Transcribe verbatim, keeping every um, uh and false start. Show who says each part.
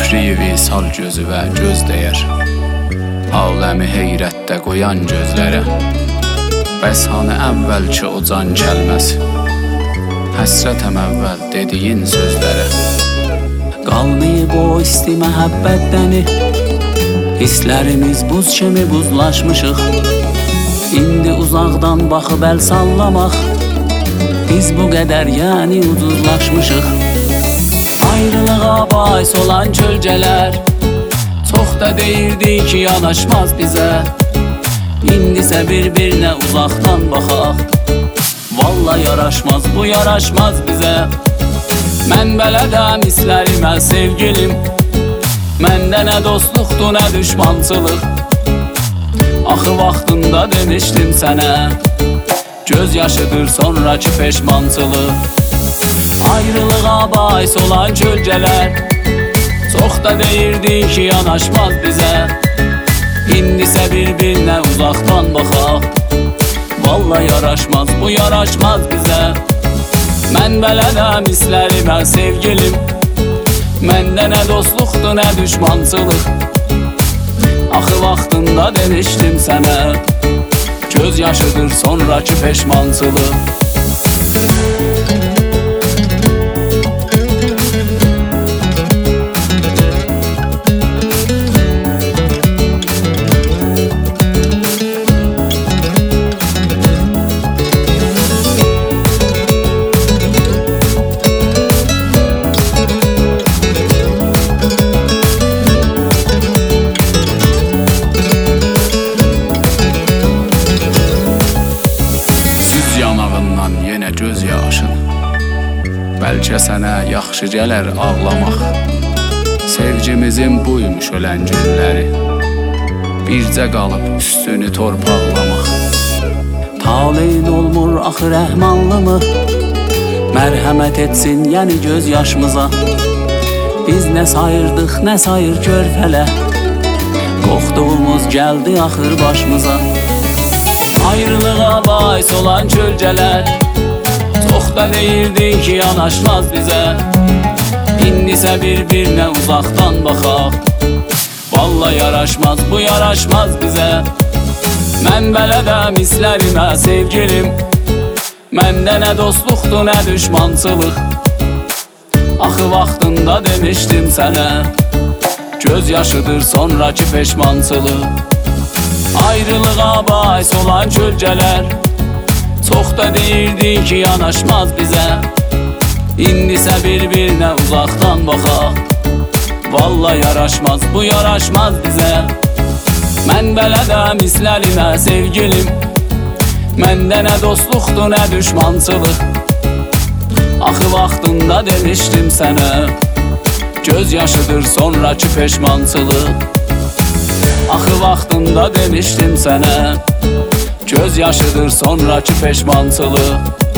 Speaker 1: Fikri visal gözüvə göz deyər, aləmi heyrətdə qoyan gözlərə. Bəs hanı əvvəlki o can kəlməsi, həsrətəm əvvəl dediyin sözlərə. Qalmayıb o isti məhəbbətdəni, hisslərimiz buz kimi buzlaşmışıq. İndi uzaqdan baxıb əl sallamaq, biz bu qədər yəni ucuzlaşmışıq. Ayrılığa bais olan kölgələr çox da deyirdi ki yanaşmaz bizə. İndisə bir-birinə uzaqdan baxaq, valla yaraşmaz, bu yaraşmaz bizə. Mən bələdəm hisslərimə sevgilim, məndə nə dostluqdur, nə düşmançılıq. Axı vaxtında demişdim sənə, göz yaşıdır sonraki peşmançılıq. Ayrılığa bais olan kölgələr çox da deyirdi ki yanaşmaz bizə. İndisə bir-birinə uzaqdan baxaq, valla yaraşmaz, bu yaraşmaz bizə. Mən bələdəm hisslərimə sevgilim, məndə nə dostluqdur, nə düşmançılıq. Axı vaxtında demişdim sənə, göz yaşıdır sonraki peşmançılıq. Yanağından yenə göz yaşın, bəlkə sənə yaxşı gələr ağlamaq. Sevgimizin buymuş ölən günləri, bircə qalıb üstünü torpaqlamaq. Taleyin olmur axı rəhmanlımı, mərhəmət etsin yəni göz yaşımıza. Biz nə sayırdıq, nə sayır körfələ, qorxduğumuz gəldi axır başımıza. Ayrılığa bais olan kölgələr çox da deyirdi ki yanaşmaz bizə. İndisə bir-birinə uzaqdan baxaq, valla yaraşmaz, bu yaraşmaz bizə. Mən bələdəm hisslərimə sevgilim, məndə nə dostluqdur, nə düşmançılıq. Axı vaxtında demişdim sənə, göz yaşıdır sonraki peşmançılıq. Ayrılığa bais olan kölgələr çox da deyirdi ki yanaşmaz bizə. İndisə bir-birinə uzaqdan baxaq, valla yaraşmaz, bu yaraşmaz bizə. Mən bələdəm hisslərimə sevgilim, məndə nə dostluqdur, nə düşmançılıq. Axı vaxtında demişdim sənə, göz yaşıdır sonraki peşmançılıq. Axı vaxtında demişdim sənə, göz yaşıdır sonraki peşmançılıq.